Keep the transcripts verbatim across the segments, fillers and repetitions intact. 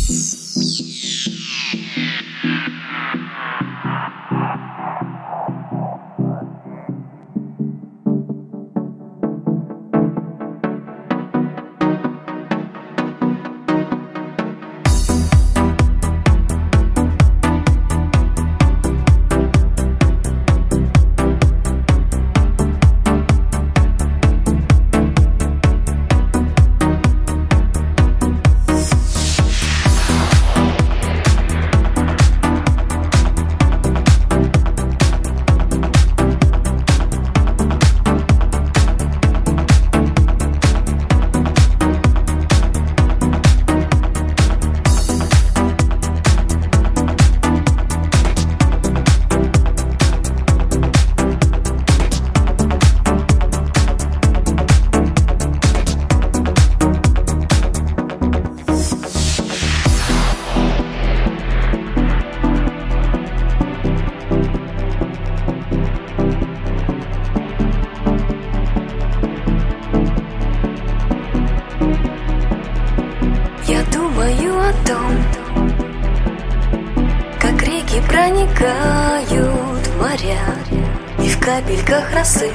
Проникают в моря и в капельках росы,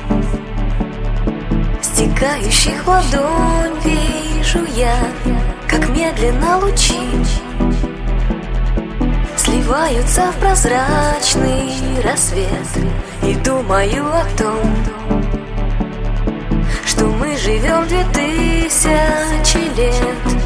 стекающих в ладонь, вижу я, как медленно лучи сливаются в прозрачный рассвет. И думаю о том, что мы живем две тысячи лет.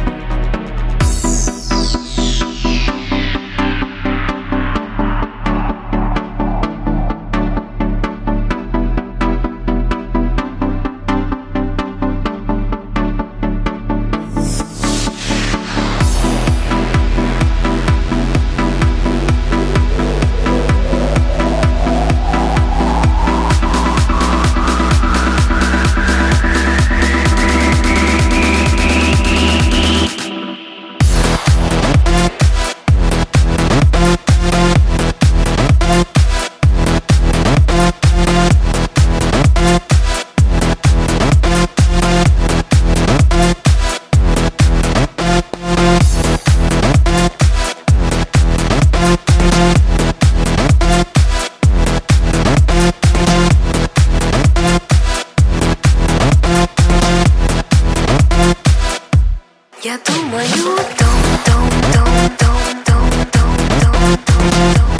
Я думаю о том, том, том, том, том, том, том, том, том.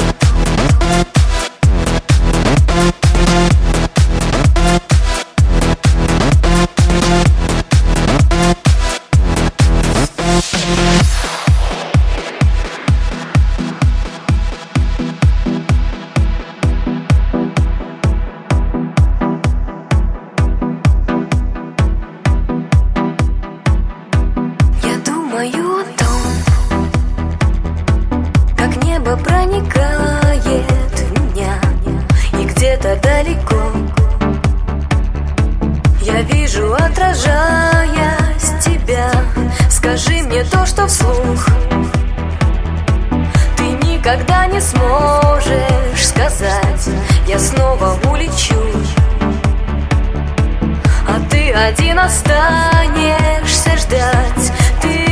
Думаю о том, как небо проникает в меня, и где-то далеко я вижу, отражаясь тебя. Скажи мне то, что вслух ты никогда не сможешь сказать. Я снова улечу, а ты один останешься ждать. Ты